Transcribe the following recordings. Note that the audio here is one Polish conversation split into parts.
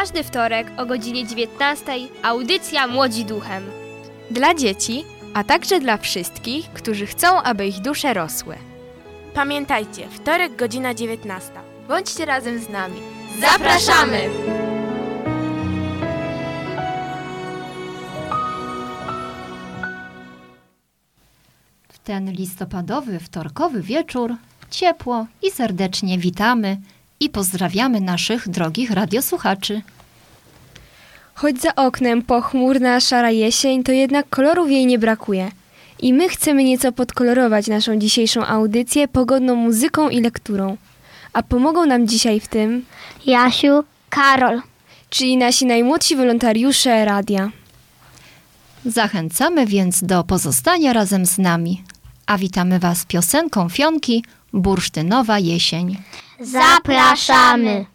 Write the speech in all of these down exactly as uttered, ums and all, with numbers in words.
każdy wtorek o godzinie dziewiętnastej audycja Młodzi Duchem. Dla dzieci, a także dla wszystkich, którzy chcą, aby ich dusze rosły. Pamiętajcie, wtorek godzina dziewiętnasta. Bądźcie razem z nami. Zapraszamy! W ten listopadowy, wtorkowy wieczór ciepło i serdecznie witamy i pozdrawiamy naszych drogich radiosłuchaczy. Choć za oknem pochmurna, szara jesień, to jednak kolorów jej nie brakuje. I my chcemy nieco podkolorować naszą dzisiejszą audycję pogodną muzyką i lekturą. A pomogą nam dzisiaj w tym Jasiu, Karol, czyli nasi najmłodsi wolontariusze radia. Zachęcamy więc do pozostania razem z nami. A witamy Was piosenką Fionki Bursztynowa jesień. Zapraszamy!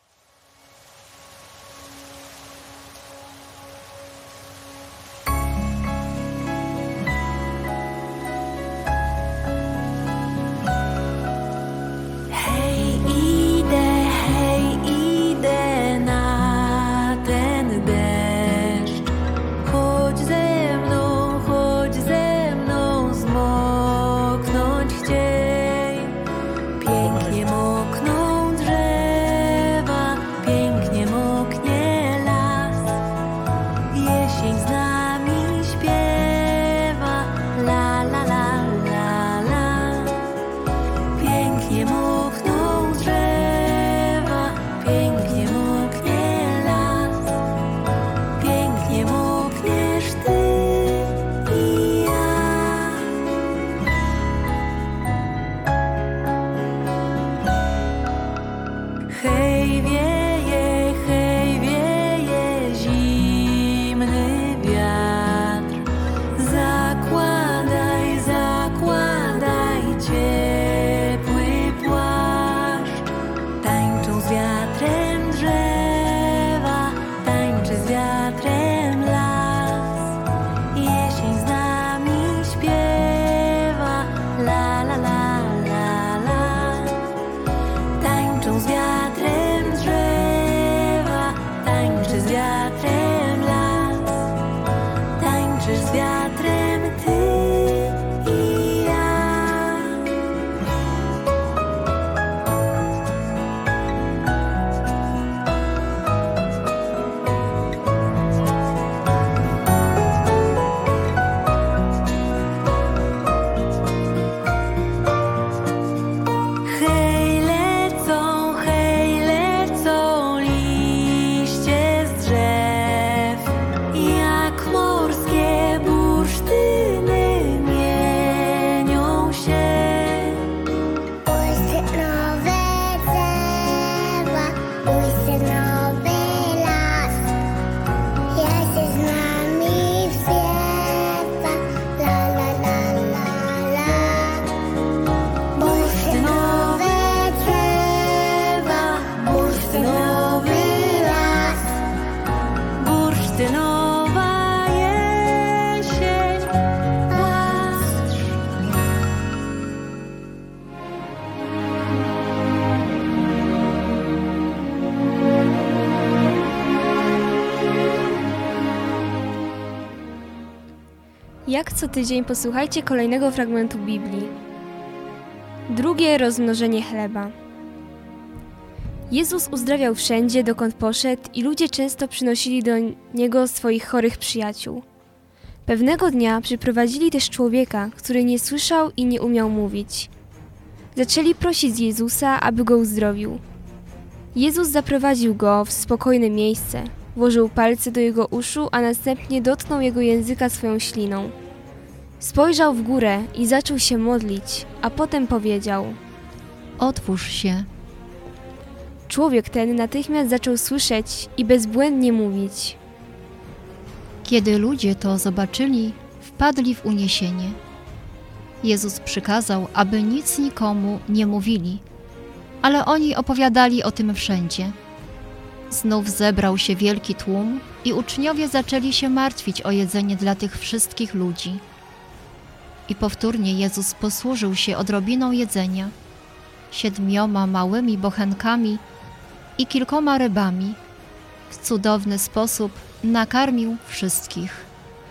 Hej, idę, hej, idę na ten deszcz. Chodź ze mną, chodź ze mną, zmoknąć chciej. Pięknie mokną drzewa, pięknie moknie las. Jesień z nami śpiewa, la la la la la. Pięknie mokną drzewa, pięknie moknie las. Pięknie mokniesz ty i ja. Hej wieje, hej wieje zimny wiatr. Zakładaj, zakładaj ciepły płaszcz. Tańczą z wiatrem drzewa, tańczy z wiatrem las. Jesień z nami śpiewa, la la la la la. Tańczą z wiatrem drzewa, tańczy z wiatrem las. Tańczysz z wiatrem ty i ja. Hej, lecą, hej, lecą liście z drzew, jak morskie bursztyny mienią się. bursztynowe drzewa, bursztynowy las. Jasień z nami śpiewa, la la la la la. Bursztynowe drzewa, Bursztynowy las, bursztynowa jesień. Patrz. Jak co tydzień posłuchajcie kolejnego fragmentu Biblii. Drugie rozmnożenie chleba. Jezus uzdrawiał wszędzie, dokąd poszedł i ludzie często przynosili do Niego swoich chorych przyjaciół. Pewnego dnia przyprowadzili też człowieka, który nie słyszał i nie umiał mówić. Zaczęli prosić Jezusa, aby go uzdrowił. Jezus zaprowadził go w spokojne miejsce, włożył palce do jego uszu, a następnie dotknął jego języka swoją śliną. Spojrzał w górę i zaczął się modlić, a potem powiedział: Otwórz się. Człowiek ten natychmiast zaczął słyszeć i bezbłędnie mówić. Kiedy ludzie to zobaczyli, wpadli w uniesienie. Jezus przykazał, aby nic nikomu nie mówili, ale oni opowiadali o tym wszędzie. Znów zebrał się wielki tłum i uczniowie zaczęli się martwić o jedzenie dla tych wszystkich ludzi. I powtórnie Jezus posłużył się odrobiną jedzenia, siedmioma małymi bochenkami i kilkoma rybami. w cudowny sposób nakarmił wszystkich.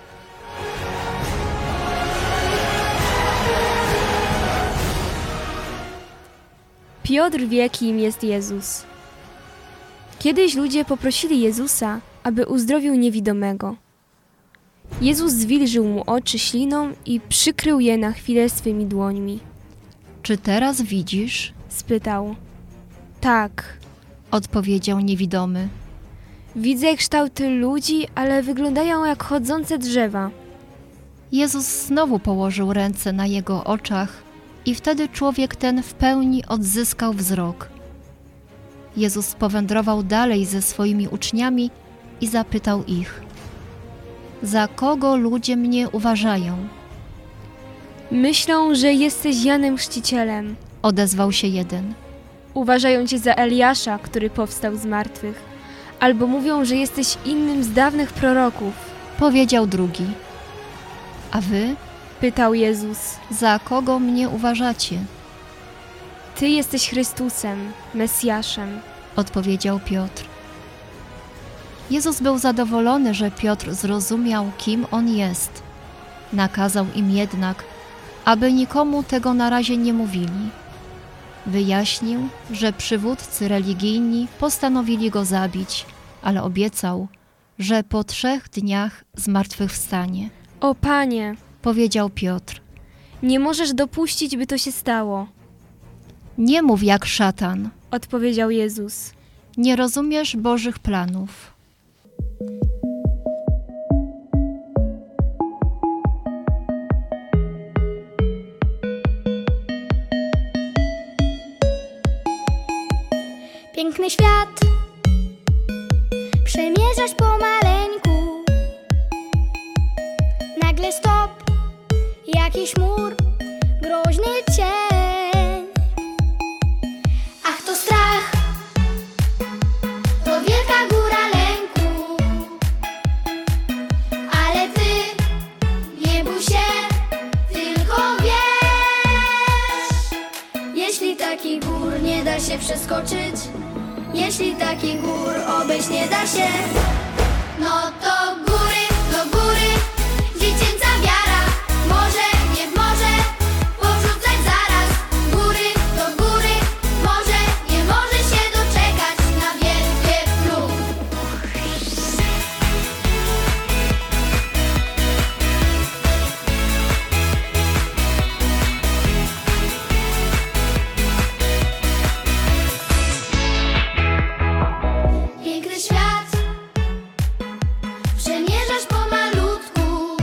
Piotr wie, kim jest Jezus. Kiedyś ludzie poprosili Jezusa, aby uzdrowił niewidomego. Jezus zwilżył mu oczy śliną i przykrył je na chwilę swymi dłońmi. Czy teraz widzisz? Spytał. Tak, Odpowiedział niewidomy. widzę kształty ludzi, ale wyglądają jak chodzące drzewa. Jezus znowu położył ręce na jego oczach i wtedy człowiek ten w pełni odzyskał wzrok. Jezus powędrował dalej ze swoimi uczniami i zapytał ich: za kogo ludzie mnie uważają? Myślą, że jesteś Janem Chrzcicielem. Odezwał się jeden. Uważają cię za Eliasza, który powstał z martwych. Albo mówią, że jesteś innym z dawnych proroków. Powiedział drugi. A wy? Pytał Jezus. Za kogo mnie uważacie? Ty jesteś Chrystusem, Mesjaszem. Odpowiedział Piotr. Jezus był zadowolony, że Piotr zrozumiał, kim on jest. Nakazał im jednak, aby nikomu tego na razie nie mówili. Wyjaśnił, że przywódcy religijni postanowili go zabić, ale obiecał, że po trzech dniach zmartwychwstanie. O Panie, Powiedział Piotr. nie możesz dopuścić, by to się stało. Nie mów jak szatan. Odpowiedział Jezus. Nie rozumiesz Bożych planów. Piękny świat przemierzasz pomaleńku. Nagle stop, jakiś mur, groźny cień. Ach, to strach, to wielka góra lęku. Ale ty nie bój się, tylko wiesz, jeśli takich gór nie da się przeskoczyć, jeśli takich gór obejść nie da się, no to góry, do góry, dziecięca wiara. Może nie w morze porzucać zaraz. Góry, do góry, może nie może się doczekać na wielkie plum. Piękny świat przemierzasz pomalutku.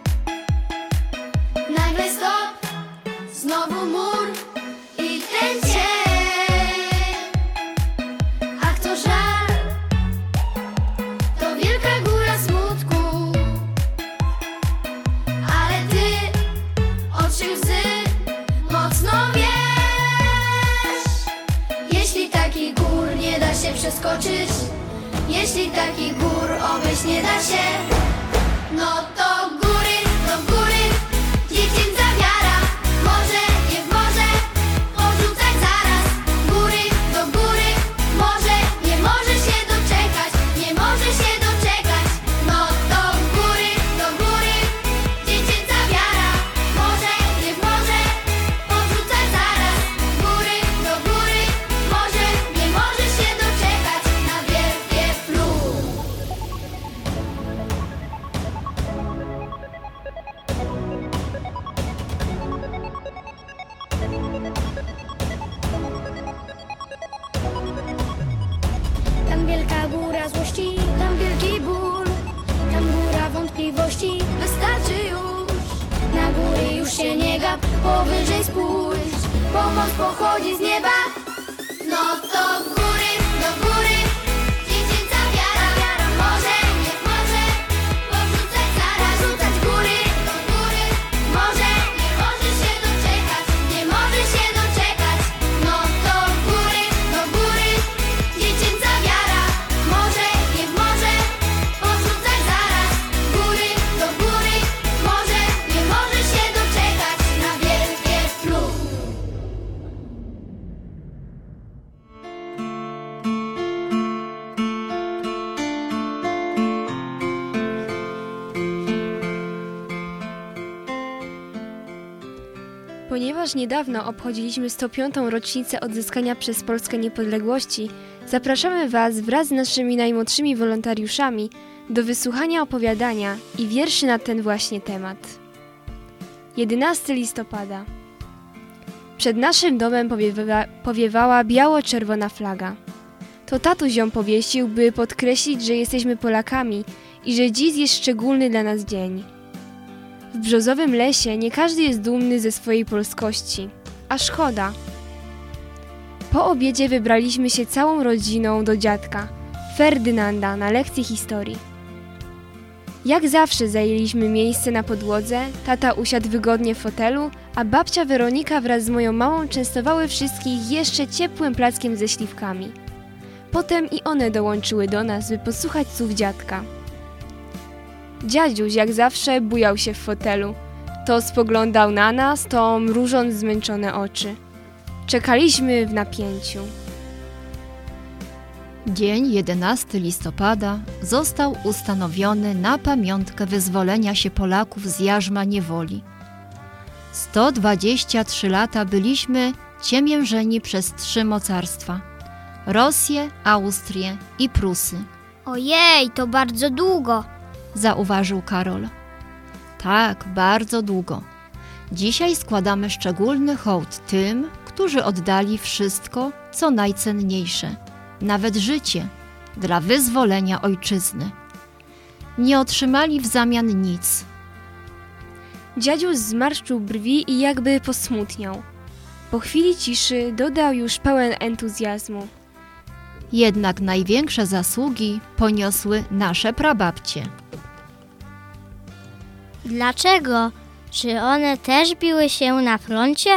Nagle stop, znowu mur i ten cień. Ach, to żal, to wielka góra smutku. Ale ty oczy łzy mocno wiesz, jeśli takich gór nie da się przeskoczyć, jeśli takich gór obejść nie da się, no to góry, do góry, dziecięca wiara. Może nie w morze porzucać zaraz. Góry, do góry, może nie może się doczekać, nie może się doczekać, no to góry, do góry, dziecięca wiara. Może nie w morze porzucać zaraz. Góry, do góry, może nie może się doczekać na wielkie plum. Tam wielka góra złości, tam wielki ból, tam góra wątpliwości, wystarczy już. Na góry już się nie gap, powyżej spójrz, pomoc pochodzi z nieba. No to góry, do góry, dziecięca wiara. Może nie może porzucać zaraz. Rzucać góry, do góry, może nie może się doczekać, nie może się doczekać, no to góry, do góry, dziecięca wiara. Może nie może porzucać zaraz. Góry, do góry, może nie może się doczekać na wielkie plum. ponieważ niedawno obchodziliśmy sto piątą rocznicę odzyskania przez Polskę niepodległości, zapraszamy Was wraz z naszymi najmłodszymi wolontariuszami do wysłuchania opowiadania i wierszy na ten właśnie temat. jedenastego listopada. Przed naszym domem powiewa, powiewała biało-czerwona flaga. To tatuś ją powiesił, by podkreślić, że jesteśmy Polakami i że dziś jest szczególny dla nas dzień. W brzozowym lesie nie każdy jest dumny ze swojej polskości, a szkoda. Po obiedzie wybraliśmy się całą rodziną do dziadka, Ferdynanda, na lekcję historii. Jak zawsze zajęliśmy miejsce na podłodze, tata usiadł wygodnie w fotelu, a babcia Weronika wraz z moją mamą częstowały wszystkich jeszcze ciepłym plackiem ze śliwkami. Potem i one dołączyły do nas, by posłuchać słów dziadka. Dziadziuś jak zawsze bujał się w fotelu. To spoglądał na nas, to mrużąc zmęczone oczy. Czekaliśmy w napięciu. Dzień jedenastego listopada został ustanowiony na pamiątkę wyzwolenia się Polaków z jarzma niewoli. sto dwadzieścia trzy lata byliśmy ciemiężeni przez trzy mocarstwa: Rosję, Austrię i Prusy. Ojej, to bardzo długo. Zauważył Karol. Tak, bardzo długo. Dzisiaj składamy szczególny hołd tym, którzy oddali wszystko, co najcenniejsze, nawet życie, dla wyzwolenia ojczyzny. Nie otrzymali w zamian nic. Dziadziuś zmarszczył brwi i jakby posmutniał. Po chwili ciszy dodał już pełen entuzjazmu. Jednak największe zasługi poniosły nasze prababcie. Dlaczego? Czy one też biły się na froncie?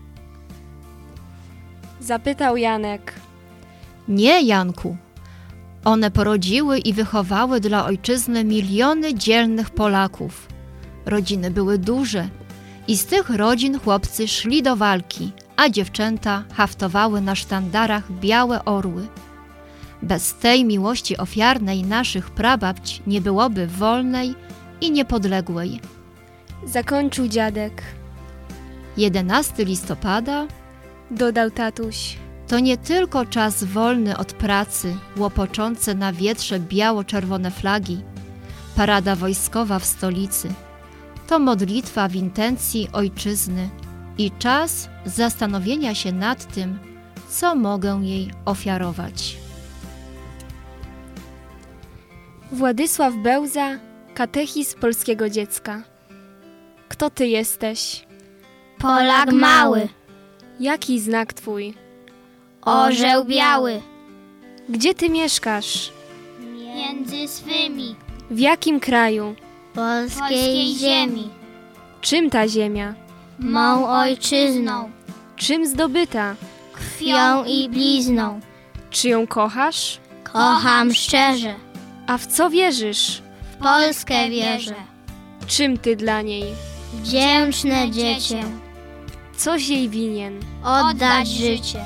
Zapytał Janek. Nie, Janku. One porodziły i wychowały dla ojczyzny miliony dzielnych Polaków. Rodziny były duże i z tych rodzin chłopcy szli do walki, a dziewczęta haftowały na sztandarach białe orły. Bez tej miłości ofiarnej naszych prababć nie byłoby wolnej i niepodległej. Zakończył dziadek. jedenastego listopada Dodał tatuś. to nie tylko czas wolny od pracy, łopoczące na wietrze biało-czerwone flagi, parada wojskowa w stolicy. To modlitwa w intencji ojczyzny i czas zastanowienia się nad tym, co mogę jej ofiarować. Władysław Bełza, katechizm polskiego dziecka. Kto ty jesteś? Polak mały, Jaki znak twój? orzeł biały, Gdzie ty mieszkasz? między swymi, W jakim kraju? polskiej ziemi, Czym ta ziemia? mą ojczyzną, Czym zdobyta? krwią i blizną. Czy ją kochasz? Kocham szczerze, A w co wierzysz? w Polskę wierzę, Czym ty dla niej? wdzięczne dziecię, Coś jej winien. oddać życie.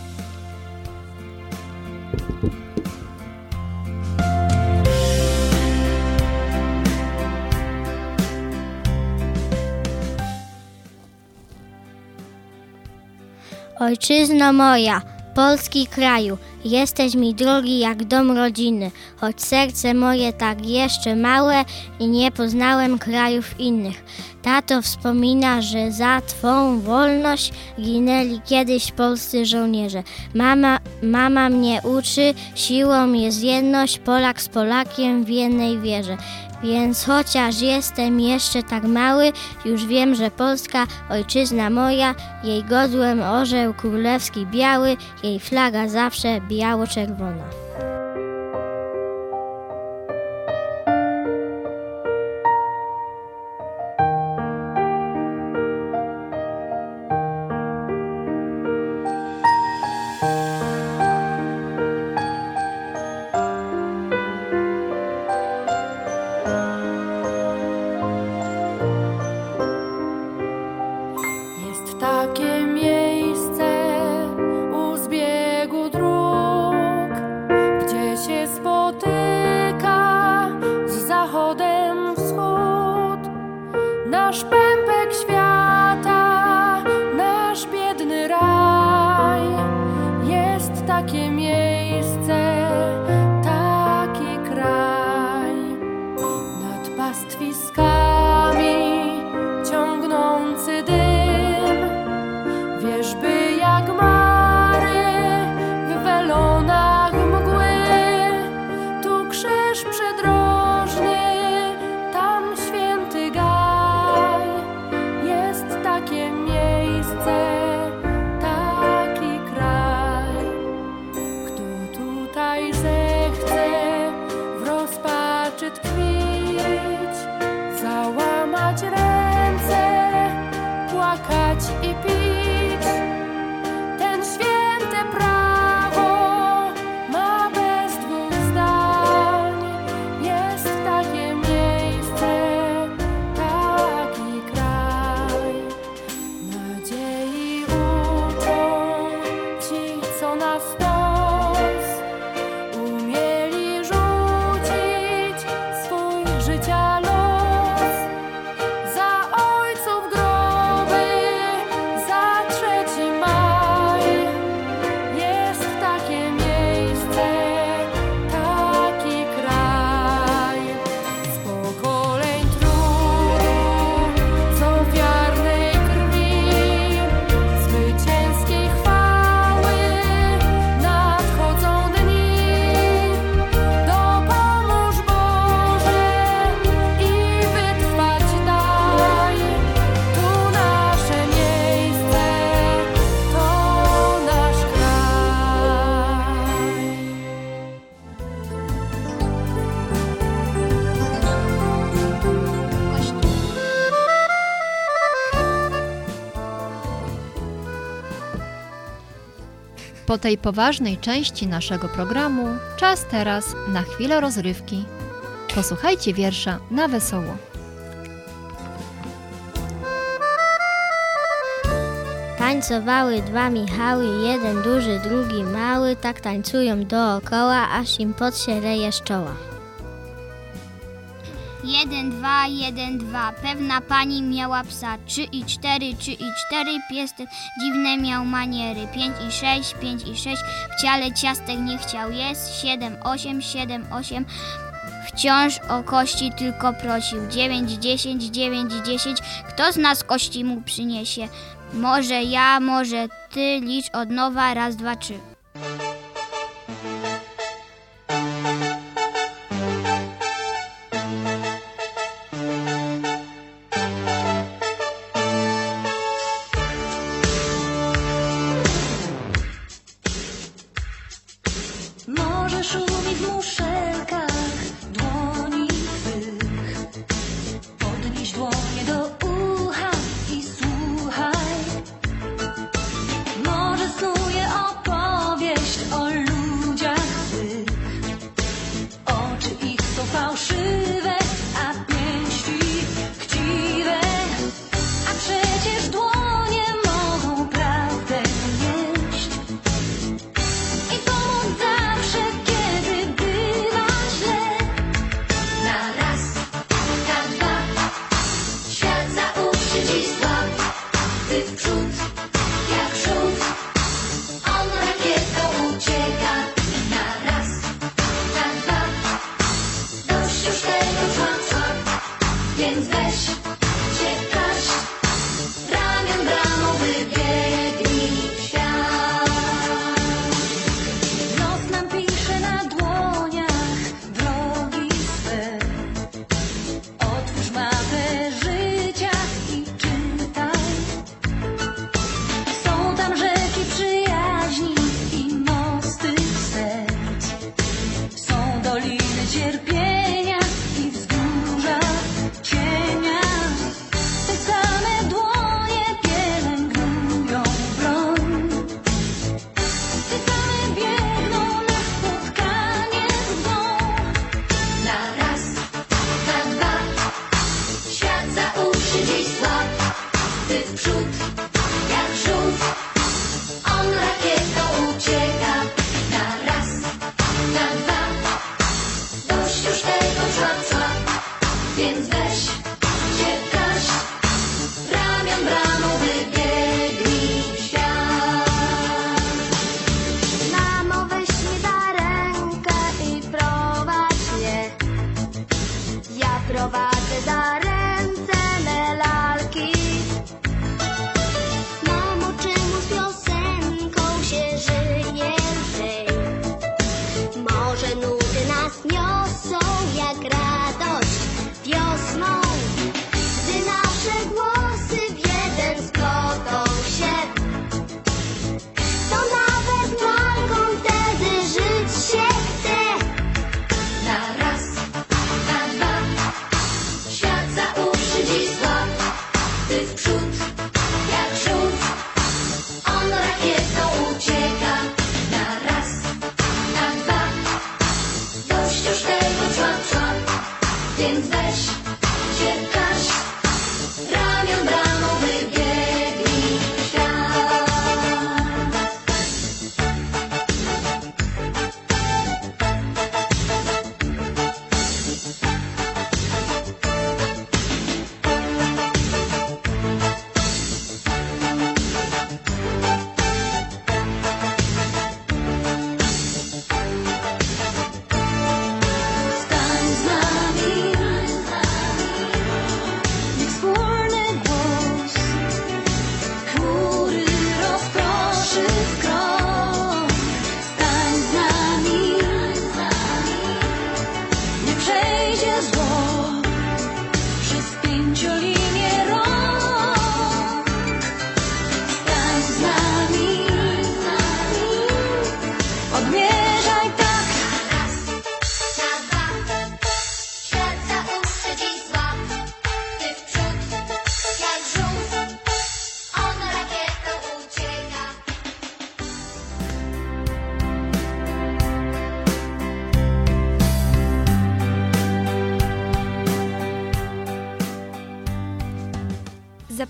Ojczyzno moja, Polski kraju, jesteś mi drogi jak dom rodziny, choć serce moje tak jeszcze małe i nie poznałem krajów innych. Tato wspomina, że za twą wolność ginęli kiedyś polscy żołnierze. Mama, mama mnie uczy, siłą jest jedność, Polak z Polakiem w jednej wierze. Więc chociaż jestem jeszcze tak mały, już wiem, że Polska, ojczyzna moja, jej godłem orzeł królewski biały, jej flaga zawsze biało-czerwona. Jest takie miejsce u zbiegu dróg, takie miejsce, taki kraj. Nad pastwiskami ciągnący dym, wierzby jak mary w welonach mgły. Tu krzyż przydrożny, tam święty gaj. Jest takie miejsce, taki kraj. Kto tutaj zechce w rozpaczy tkwić, załamać ręce, płakać i pić, ten święte prawo ma bez dwóch zdań. Jest takie miejsce, taki kraj. Nadziei uczą ci, co na stos umieli rzucić swój życia los. Za ojców groby, za trzeci maj. Jest takie miejsce, taki kraj. Z pokoleń trudu, z ofiarnej krwi, zwycięskiej chwały nadchodzą dni. Dopomóż Boże i wytrwać daj. Tu nasze miejsce, to nasz kraj. Po tej poważnej części naszego programu czas teraz na chwilę rozrywki. Posłuchajcie wiersza na wesoło. Tańcowały dwa Michały, jeden duży, drugi mały, tak tańcują dookoła, aż im pot się leje z czoła. Jeden, dwa, jeden, dwa. Pewna pani miała psa. Trzy i cztery, trzy i cztery. Pies ten dziwne miał maniery. Pięć i sześć, pięć i sześć. W ciale ciastek nie chciał jest. Siedem, osiem, siedem, osiem. Wciąż o kości tylko prosił. Dziewięć, dziesięć, dziewięć, dziesięć. Kto z nas kości mu przyniesie? Może ja, może ty. Licz od nowa. Raz, dwa, trzy. Morze szumi w muszelkach dłoni twych. Podnieś dłonie do ucha i słuchaj. Morze snuje opowieść o ludziach złych. Oczy ich są fałszywe, a pięści chciwe. A przecież dłonie mogą prawdę nieść i pomóc zawsze, kiedy by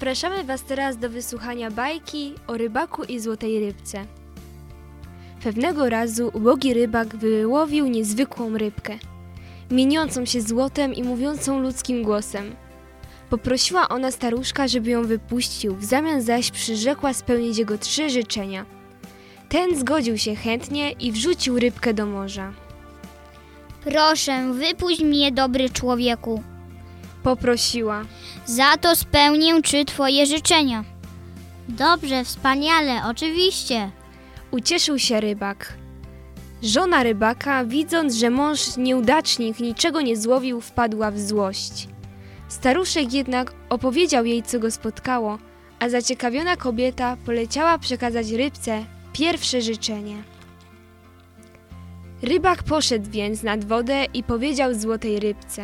Zapraszamy Was teraz do wysłuchania bajki o rybaku i złotej rybce. Pewnego razu ubogi rybak wyłowił niezwykłą rybkę, mieniącą się złotem i mówiącą ludzkim głosem. Poprosiła ona staruszka, żeby ją wypuścił, w zamian zaś przyrzekła spełnić jego trzy życzenia. Ten zgodził się chętnie i wrzucił rybkę do morza. Proszę, wypuść mnie, dobry człowieku. Poprosiła. Za to spełnię trzy twoje życzenia. Dobrze, wspaniale, oczywiście. Ucieszył się rybak. Żona rybaka, widząc, że mąż nieudacznik niczego nie złowił, wpadła w złość. Staruszek jednak opowiedział jej, co go spotkało, a zaciekawiona kobieta poleciała przekazać rybce pierwsze życzenie. Rybak poszedł więc nad wodę i powiedział złotej rybce: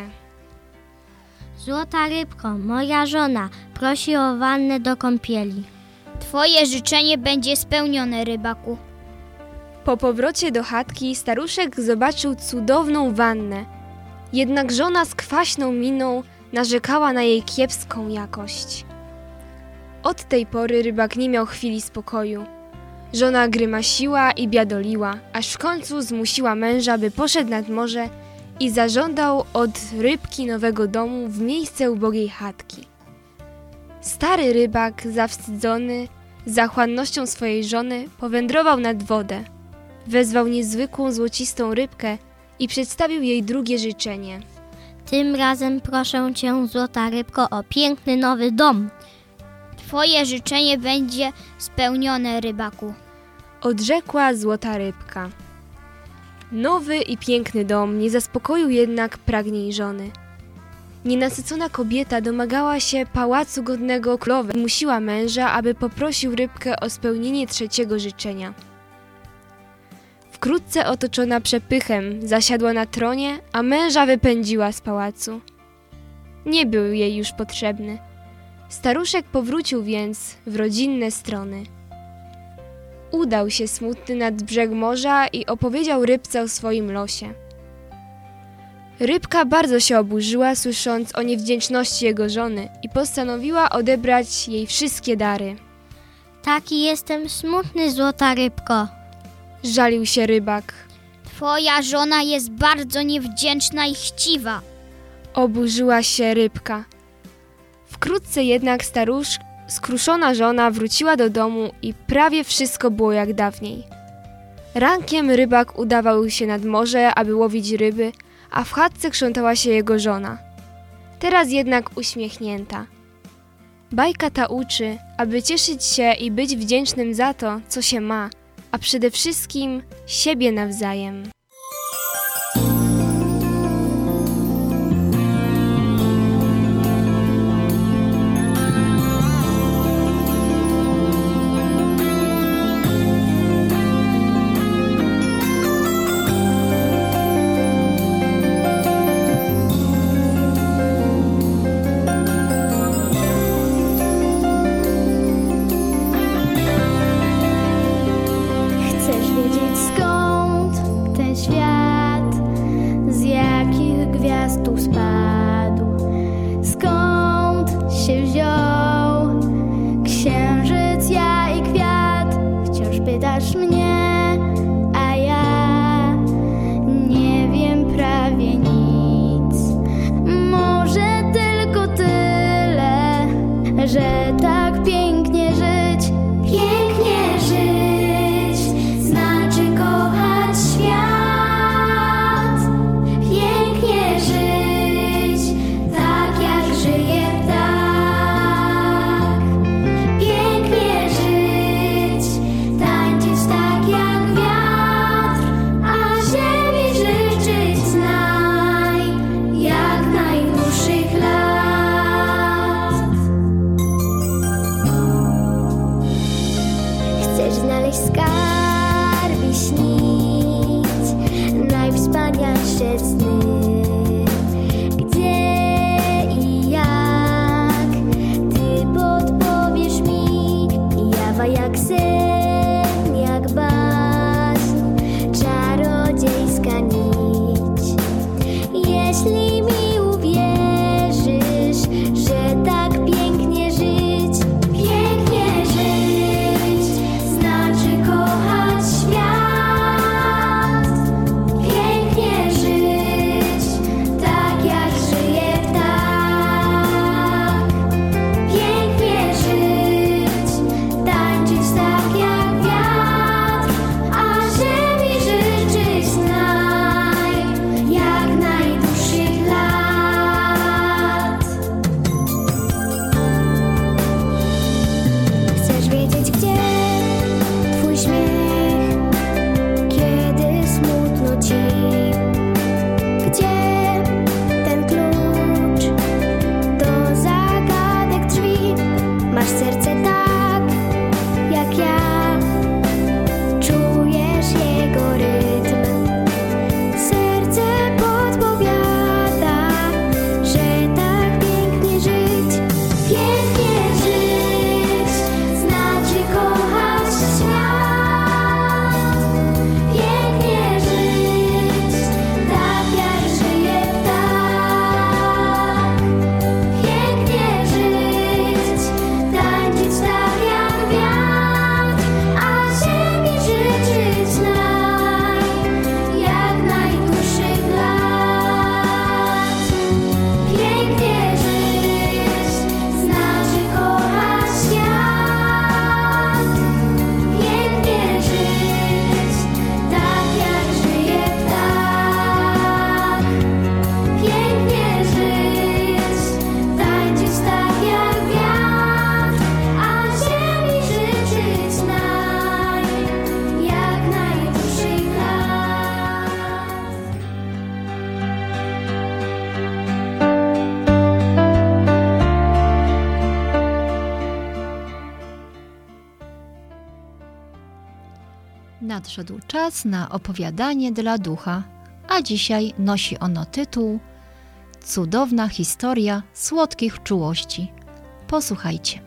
Złota rybko, moja żona prosi o wannę do kąpieli. Twoje życzenie będzie spełnione, rybaku. Po powrocie do chatki staruszek zobaczył cudowną wannę, jednak żona z kwaśną miną narzekała na jej kiepską jakość. Od tej pory rybak nie miał chwili spokoju. Żona grymasiła i biadoliła, aż w końcu zmusiła męża, by poszedł nad morze i zażądał od rybki nowego domu w miejsce ubogiej chatki. Stary rybak, zawstydzony zachłannością swojej żony, powędrował nad wodę. Wezwał niezwykłą złocistą rybkę i przedstawił jej drugie życzenie. Tym razem proszę cię, złota rybko, o piękny nowy dom. Twoje życzenie będzie spełnione, rybaku. Odrzekła złota rybka. Nowy i piękny dom nie zaspokoił jednak pragnień żony. Nienasycona kobieta domagała się pałacu godnego królowej i musiła męża, aby poprosił rybkę o spełnienie trzeciego życzenia. Wkrótce otoczona przepychem zasiadła na tronie, a męża wypędziła z pałacu. Nie był jej już potrzebny. Staruszek powrócił więc w rodzinne strony. Udał się smutny nad brzeg morza i opowiedział rybce o swoim losie. Rybka bardzo się oburzyła, słysząc o niewdzięczności jego żony, i postanowiła odebrać jej wszystkie dary. Taki jestem smutny, złota rybko. Żalił się rybak. Twoja żona jest bardzo niewdzięczna i chciwa. Oburzyła się rybka. Wkrótce jednak starusz, skruszona żona wróciła do domu i prawie wszystko było jak dawniej. Rankiem rybak udawał się nad morze, aby łowić ryby, a w chatce krzątała się jego żona. Teraz jednak uśmiechnięta. Bajka ta uczy, aby cieszyć się i być wdzięcznym za to, co się ma, a przede wszystkim siebie nawzajem. Że tak pięknie żyć, pięknie żyć, znaczy kochać świat. Pięknie żyć, tak jak żyje ptak. Pięknie żyć, tańczyć tak jak wiatr, a ziemi życzyć znaj, jak najdłuższych lat. Chcesz znaleźć skarb i śnić najwspanialsze sny. Gdzie i jak ty podpowiesz mi? Jawa jak sen, jak baśń, czarodziejska nić. Jeśli mi uwierzysz, że tak pięknie żyć, Nadszedł czas na opowiadanie dla ducha, a dzisiaj nosi ono tytuł Cudowna historia słodkich czułości. Posłuchajcie.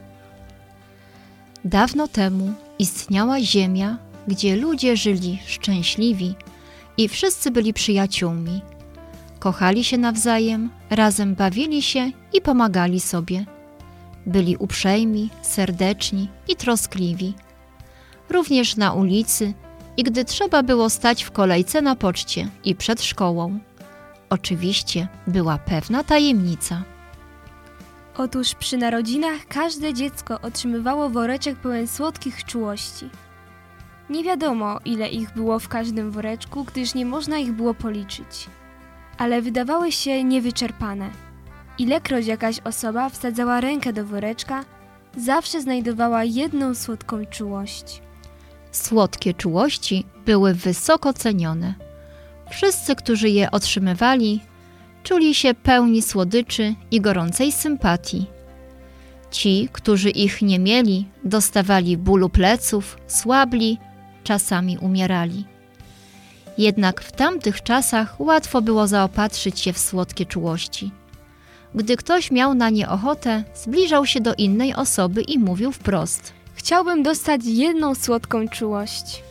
Dawno temu istniała ziemia, gdzie ludzie żyli szczęśliwi i wszyscy byli przyjaciółmi. Kochali się nawzajem, razem bawili się i pomagali sobie. Byli uprzejmi, serdeczni i troskliwi. Również na ulicy i gdy trzeba było stać w kolejce na poczcie i przed szkołą. Oczywiście była pewna tajemnica. Otóż przy narodzinach każde dziecko otrzymywało woreczek pełen słodkich czułości. Nie wiadomo, ile ich było w każdym woreczku, gdyż nie można ich było policzyć. Ale wydawały się niewyczerpane. Ilekroć jakaś osoba wsadzała rękę do woreczka, zawsze znajdowała jedną słodką czułość. Słodkie czułości były wysoko cenione. Wszyscy, którzy je otrzymywali, czuli się pełni słodyczy i gorącej sympatii. Ci, którzy ich nie mieli, dostawali bólu pleców, słabli, czasami umierali. Jednak w tamtych czasach łatwo było zaopatrzyć się w słodkie czułości. Gdy ktoś miał na nie ochotę, zbliżał się do innej osoby i mówił wprost: Chciałbym dostać jedną słodką czułość.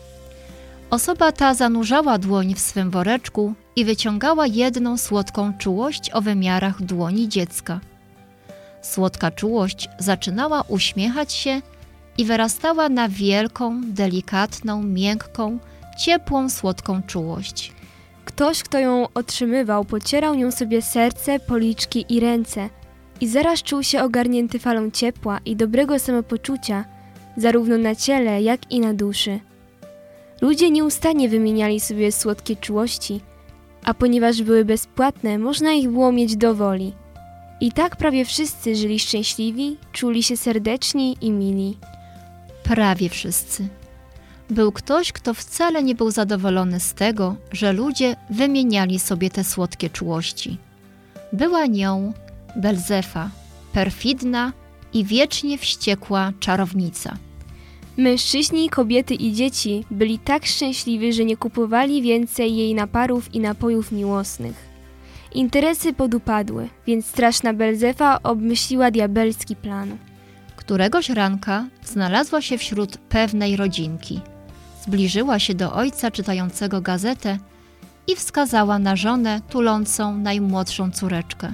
Osoba ta zanurzała dłoń w swym woreczku i wyciągała jedną słodką czułość o wymiarach dłoni dziecka. Słodka czułość zaczynała uśmiechać się i wyrastała na wielką, delikatną, miękką, ciepłą, słodką czułość. Ktoś, kto ją otrzymywał, pocierał nią sobie serce, policzki i ręce i zaraz czuł się ogarnięty falą ciepła i dobrego samopoczucia, zarówno na ciele, jak i na duszy. Ludzie nieustannie wymieniali sobie słodkie czułości, a ponieważ były bezpłatne, można ich było mieć do woli. I tak prawie wszyscy żyli szczęśliwi, czuli się serdeczni i mili. Prawie wszyscy. Był ktoś, kto wcale nie był zadowolony z tego, że ludzie wymieniali sobie te słodkie czułości. Była nią Belzefa, perfidna i wiecznie wściekła czarownica. Mężczyźni, kobiety i dzieci byli tak szczęśliwi, że nie kupowali więcej jej naparów i napojów miłosnych. Interesy podupadły, więc straszna Belzefa obmyśliła diabelski plan. Któregoś ranka znalazła się wśród pewnej rodzinki. Zbliżyła się do ojca czytającego gazetę i wskazała na żonę tulącą najmłodszą córeczkę.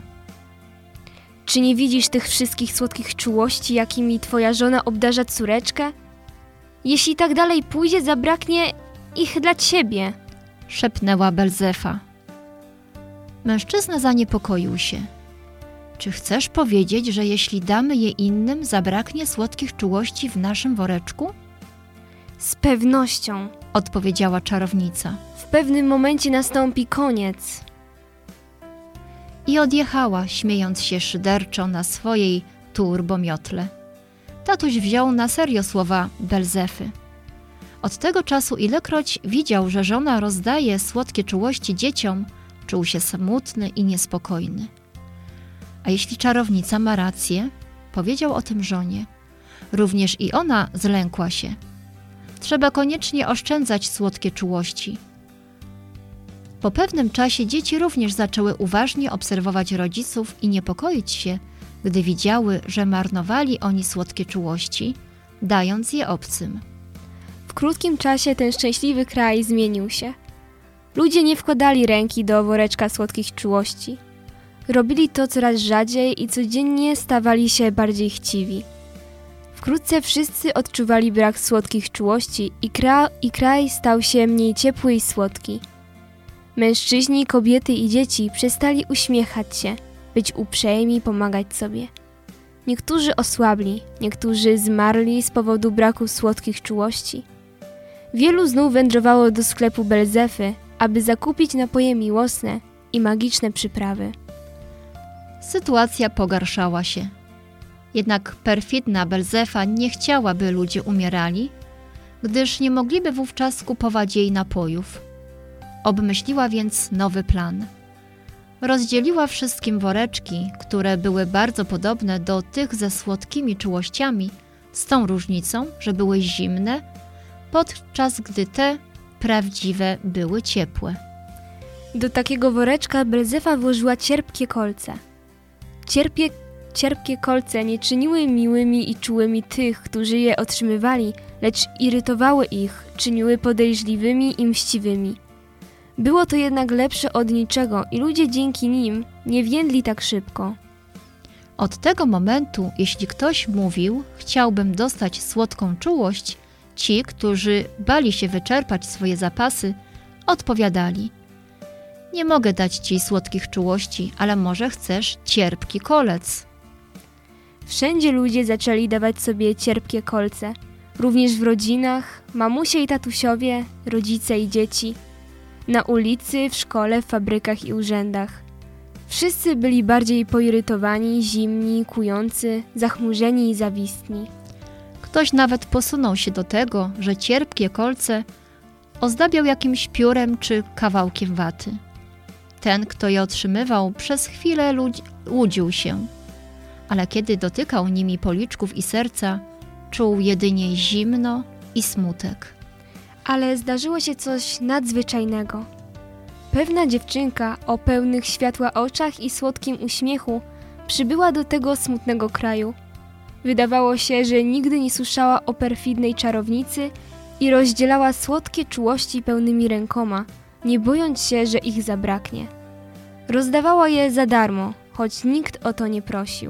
Czy nie widzisz tych wszystkich słodkich czułości, jakimi twoja żona obdarza córeczkę? Jeśli tak dalej pójdzie, zabraknie ich dla ciebie, szepnęła Belzefa. Mężczyzna zaniepokoił się. Czy chcesz powiedzieć, że jeśli damy je innym, zabraknie słodkich czułości w naszym woreczku? Z pewnością, odpowiedziała czarownica. W pewnym momencie nastąpi koniec. I odjechała, śmiejąc się szyderczo na swojej turbomiotle. Tatuś wziął na serio słowa Belzefy. Od tego czasu, ilekroć widział, że żona rozdaje słodkie czułości dzieciom, czuł się smutny i niespokojny. A jeśli czarownica ma rację, powiedział o tym żonie. Również i ona zlękła się. Trzeba koniecznie oszczędzać słodkie czułości. Po pewnym czasie dzieci również zaczęły uważnie obserwować rodziców i niepokoić się, gdy widziały, że marnowali oni słodkie czułości, dając je obcym. W krótkim czasie ten szczęśliwy kraj zmienił się. Ludzie nie wkładali ręki do woreczka słodkich czułości. Robili to coraz rzadziej i codziennie stawali się bardziej chciwi. Wkrótce wszyscy odczuwali brak słodkich czułości i, kra- i kraj stał się mniej ciepły i słodki. Mężczyźni, kobiety i dzieci przestali uśmiechać się, być uprzejmi, pomagać sobie. Niektórzy osłabli, niektórzy zmarli z powodu braku słodkich czułości. Wielu znów wędrowało do sklepu Belzefy, aby zakupić napoje miłosne i magiczne przyprawy. Sytuacja pogarszała się. Jednak perfidna Belzefa nie chciała, by ludzie umierali, gdyż nie mogliby wówczas kupować jej napojów. Obmyśliła więc nowy plan. Rozdzieliła wszystkim woreczki, które były bardzo podobne do tych ze słodkimi czułościami, z tą różnicą, że były zimne, podczas gdy te prawdziwe były ciepłe. Do takiego woreczka Belzefa włożyła cierpkie kolce. Cierpie, cierpkie kolce nie czyniły miłymi i czułymi tych, którzy je otrzymywali, lecz irytowały ich, czyniły podejrzliwymi i mściwymi. Było to jednak lepsze od niczego i ludzie dzięki nim nie więdli tak szybko. Od tego momentu, jeśli ktoś mówił, chciałbym dostać słodką czułość, ci, którzy bali się wyczerpać swoje zapasy, odpowiadali: nie mogę dać ci słodkich czułości, ale może chcesz cierpki kolec. Wszędzie ludzie zaczęli dawać sobie cierpkie kolce, również w rodzinach, mamusie i tatusiowie, rodzice i dzieci, na ulicy, w szkole, w fabrykach i urzędach. Wszyscy byli bardziej poirytowani, zimni, kujący, zachmurzeni i zawistni. Ktoś nawet posunął się do tego, że cierpkie kolce ozdabiał jakimś piórem czy kawałkiem waty. Ten, kto je otrzymywał, przez chwilę ludzi- łudził się, ale kiedy dotykał nimi policzków i serca, czuł jedynie zimno i smutek. Ale zdarzyło się coś nadzwyczajnego. Pewna dziewczynka o pełnych światła oczach i słodkim uśmiechu przybyła do tego smutnego kraju. Wydawało się, że nigdy nie słyszała o perfidnej czarownicy i rozdzielała słodkie czułości pełnymi rękoma, nie bojąc się, że ich zabraknie. Rozdawała je za darmo, choć nikt o to nie prosił.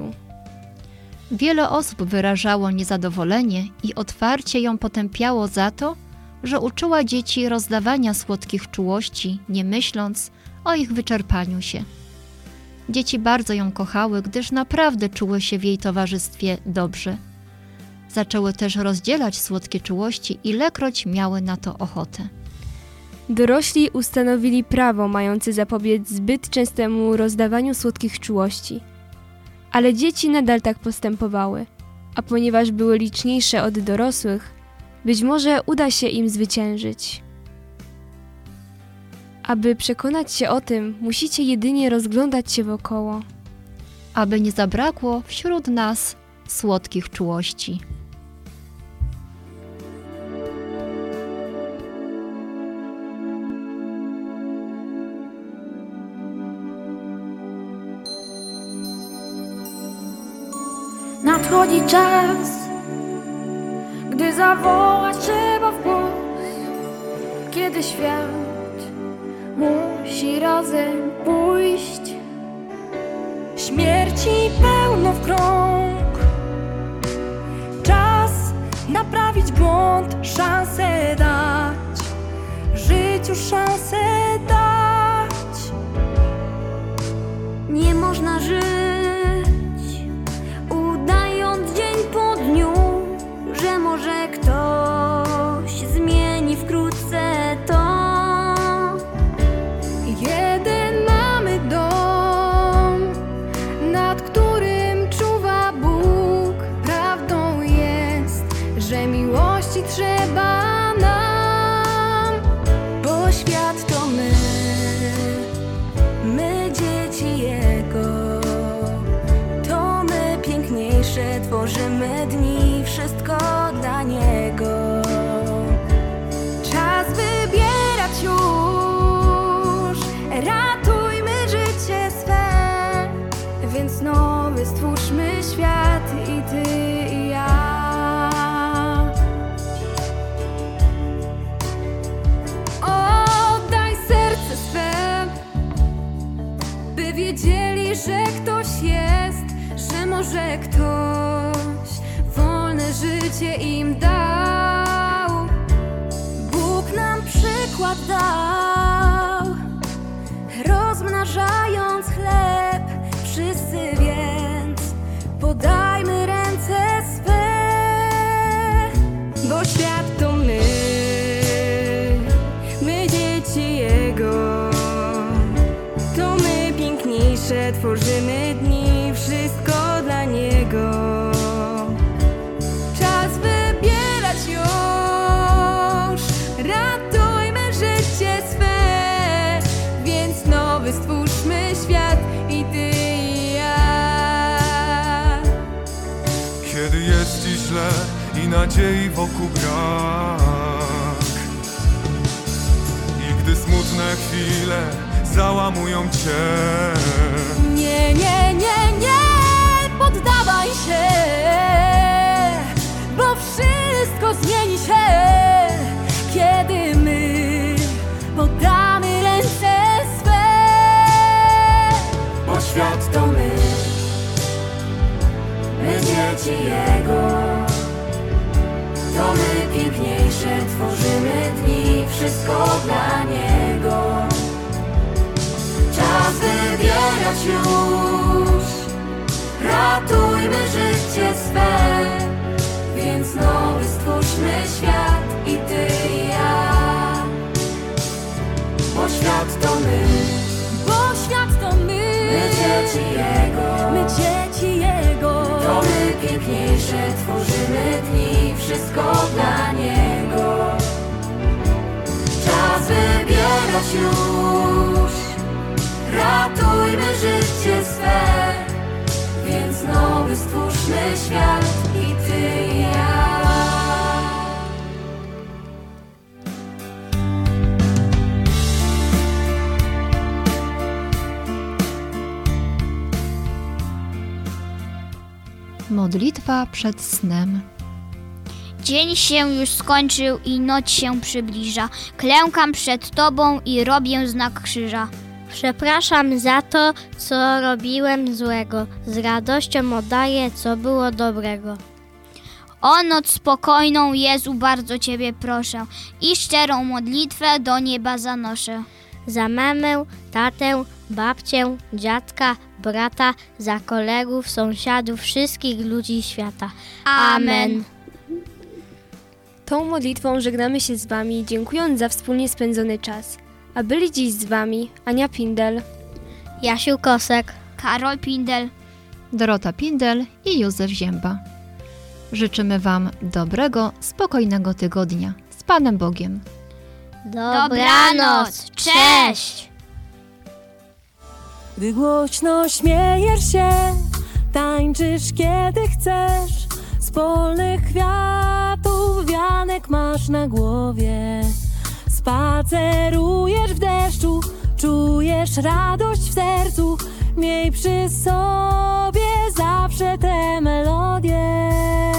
Wiele osób wyrażało niezadowolenie i otwarcie ją potępiało za to, że uczyła dzieci rozdawania słodkich czułości, nie myśląc o ich wyczerpaniu się. Dzieci bardzo ją kochały, gdyż naprawdę czuły się w jej towarzystwie dobrze. Zaczęły też rozdzielać słodkie czułości, ilekroć miały na to ochotę. Dorośli ustanowili prawo mające zapobiec zbyt częstemu rozdawaniu słodkich czułości. Ale dzieci nadal tak postępowały, a ponieważ były liczniejsze od dorosłych, być może uda się im zwyciężyć. Aby przekonać się o tym, musicie jedynie rozglądać się wokoło. Aby nie zabrakło wśród nas słodkich czułości. Nadchodzi czas, gdy zawołać trzeba w głos, kiedy świat musi razem pójść. Śmierci pełno w krąg, czas naprawić błąd, szansę dać, życiu szansę dać. Nie można żyć udając dzień po dniu, że może ktoś zmieni wkrótce to. Jeden mamy dom, nad którym czuwa Bóg. Prawdą jest, że miłości trzeba nam, bo świat to my, my dzieci Jego. To my piękniejsze tworzymy dni, wszystko dla Niego. Czas wybierać już, ratujmy życie swe, więc nowy stwórzmy świat i Ty i ja. Oddaj serce swe, by wiedzieli, że ktoś jest, że może ktoś wolne życie im dał. Bóg nam przykład dał, rozmnażając chleb. Wszyscy więc podajmy ręce swe, bo świat to my, my dzieci Jego. To my piękniejsze tworzymy dni, wszystko dla Niego. Czas wybierać już, ratujmy życie swe, więc nowy stwórzmy świat i Ty i ja. Kiedy jest Ci źle i nadziei wokół brak, trudne chwile załamują cię. Nie, nie, nie, nie poddawaj się, bo wszystko zmieni się, kiedy my poddamy ręce swe. Bo świat to my, my dzieci Jego. To my piękniejsze tworzymy dni, wszystko dla Niego. Czas wybierać już, ratujmy życie swe, więc nowy stwórzmy świat i ty i ja. Bo świat to my, bo świat to my, my dzieci Jego, my dzieci Jego. To my piękniejsze tworzymy dni, wszystko dla Niego. Czas wybierać już, ratujmy życie swe, więc nowy stwórzmy świat i ty i ja. Modlitwa przed snem. Dzień się już skończył i noc się przybliża. Klękam przed Tobą i robię znak krzyża. Przepraszam za to, co robiłem złego. Z radością oddaję, co było dobrego. O noc spokojną, Jezu, bardzo Ciebie proszę i szczerą modlitwę do nieba zanoszę. Za mamę, tatę, babcię, dziadka, brata, za kolegów, sąsiadów, wszystkich ludzi świata. Amen. Tą modlitwą żegnamy się z Wami, dziękując za wspólnie spędzony czas. A byli dziś z Wami Ania Pindel, Jasiu Kosek, Karol Pindel, Dorota Pindel i Józef Zięba. Życzymy Wam dobrego, spokojnego tygodnia. Z Panem Bogiem. Dobranoc, cześć! Gdy głośno śmiejesz się, tańczysz kiedy chcesz, z polnych kwiatów wianek masz na głowie. Spacerujesz w deszczu, czujesz radość w sercu, miej przy sobie zawsze tę melodię.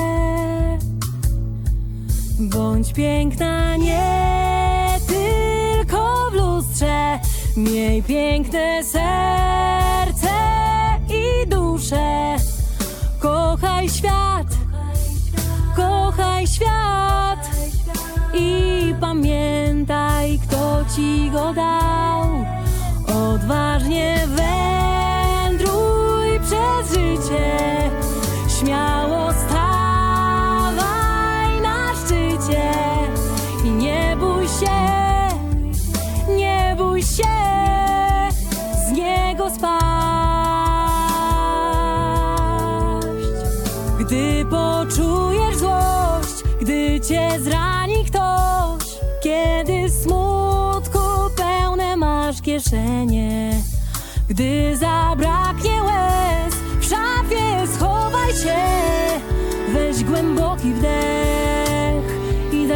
Bądź piękna nie tylko w lustrze, miej piękne serce i duszę. Kochaj świat, kochaj świat i pamiętaj, kto ci go dał. Odważnie wędruj przez życie, śmiało stawaj na szczycie i nie bój się, nie bój się z niego spaść. Gdy poczujesz złość, gdy cię zrani ktoś, kiedy smutku pełne masz kieszenie, gdy zabraknie łez, w szafie schowaj się, weź głęboki wdech i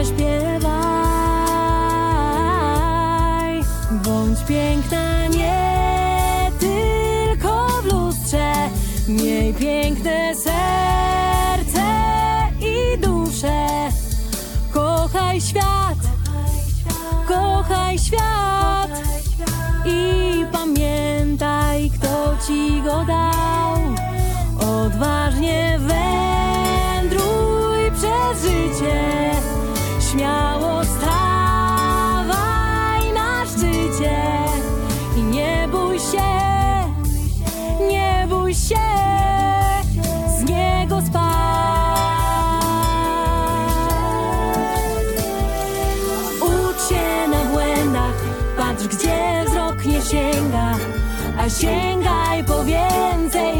zaśpiewaj. Bądź piękna nie tylko w lustrze, miej piękne serce i duszę. Kochaj świat, kochaj świat i pamiętaj, kto ci go dał. Odważnie wędruj przez życie, śmiało stawaj na szczycie i nie bój się, nie bój się z niego spaść. Ucz się na błędach, patrz gdzie wzrok nie sięga, a sięgaj po więcej.